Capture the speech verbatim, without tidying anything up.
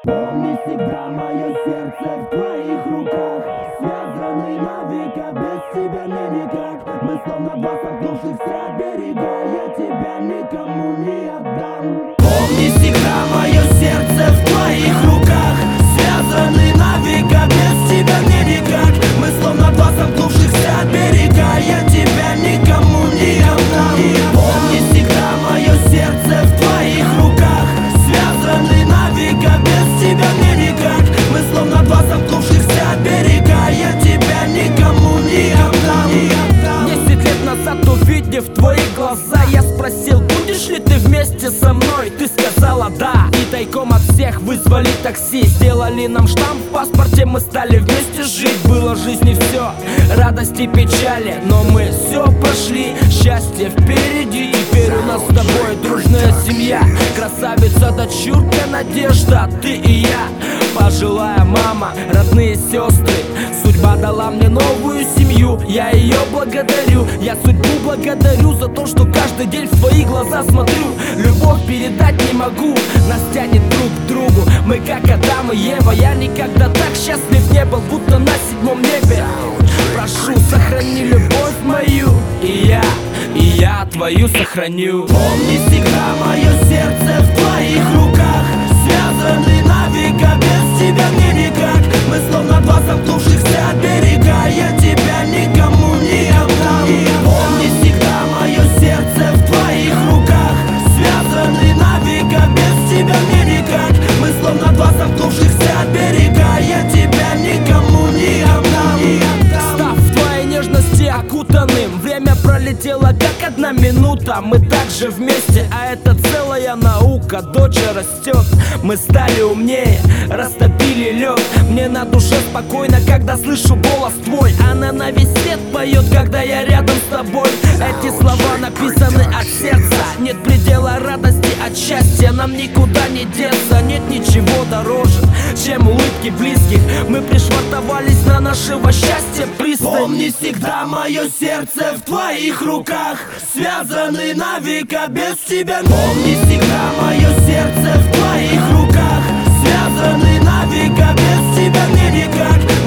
Помни всегда, мое сердце в твоих руках, связаны навека, без тебя мне никак. Мы словно два сомкнувшихся берега, я тебя никому не отдам. Помни всегда, мое сердце в твоих руках, связаны навека, без тебя мне никак. Мы словно два сомкнувшихся берега, я тебя никому не отдам. Помни всегда, мое сердце в твоих руках, связаны навека, без тебя мне никак. Мы словно два сомкнувшихся берега, я тебя никому не отдам. Десять лет назад, увидев твои глаза, я спросил, будешь ли ты вместе со мной? Ты сказала да. И тайком от всех вызвали такси, сделали нам штамп в паспорте, мы стали вместе жить. Было в жизни все, радости и печали, но мы все прошли, счастье впереди. Теперь у нас с тобой дружная семья, красавица, дочурка, надежда, ты и я. Пожилая мама, родные сестры, судьба дала мне новую семью, я ее благодарю. Я судьбу благодарю за то, что каждый день в твои глаза смотрю. Любовь передать не могу, нас тянет друг к другу. Мы как Адам и Ева, я никогда так счастлив не был, будто на седьмом небе. Прошу, сохрани любовь мою, и я, и я твою сохраню. Помни всегда, мое сердце в твоих руках, связаны навека, без тебя мне никак. Мы словно два сомкнувшихся берега, я тебя никому не отдам. Помни всегда, мое сердце в твоих руках, связаны навека, без тебя мне никак. Мы словно два сомкнувшихся берега, я тебя никому не отдам. Став в твоей нежности окутанным, время пролетело как одна минута. Мы также вместе, а это целая наука. Дочь растет, мы стали умнее, растопили лед. Мне на душе спокойно, когда слышу голос твой. Она на весь свет поет, когда я рядом с тобой. Эти слова написаны от сердца, нет предела радости от счастья. Нам никуда не деться, нет ничего дороже, чем улыбки близких. Мы пришвартовались на нашего счастья пристань. Помни всегда, мое сердце в твоих руках, связаны навека, без тебя. Помни всегда, мое сердце в твоих руках, связаны навека, без тебя мне никак.